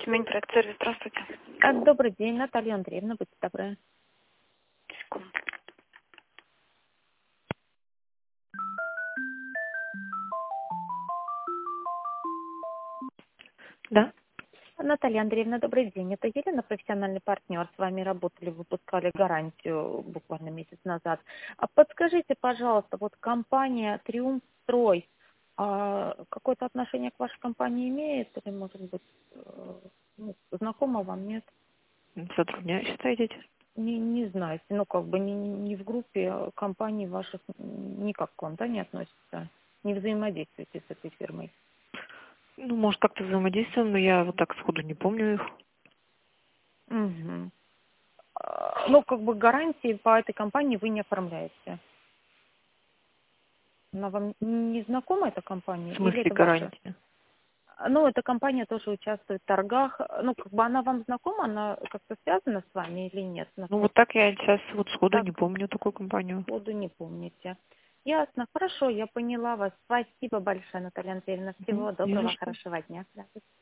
Тюмень проект сервис, здравствуйте. Добрый день, Наталья Андреевна, будьте добры. Секунду. Да. Наталья Андреевна, добрый день. Это Елена, профессиональный партнер. С вами работали, выпускали гарантию буквально месяц назад. А подскажите, пожалуйста, вот компания «Триумф Строй» какое-то отношение к вашей компании имеет? Или, может быть, знакомо вам, нет? Затрудняюсь ответить. Не знаю, ну, как бы не в группе компаний ваших никак к вам, да, не относится? Не взаимодействуете с этой фирмой? Ну, может, как-то взаимодействуем, но я вот так сходу не помню их. Угу. Ну, как бы гарантии по этой компании вы не оформляете. Она вам не знакома, эта компания? В Или смысле это ваша? гарантия? Ну, эта компания тоже участвует в торгах. Ну, как бы она вам знакома, она как-то связана с вами или нет? Ну, вот так я сейчас вот сходу Так, не помню такую компанию. сходу не помните. Ясно, хорошо, я поняла вас. Спасибо большое, Наталья Андреевна. Мгм. Всего Не за доброго, что. хорошего дня. Да,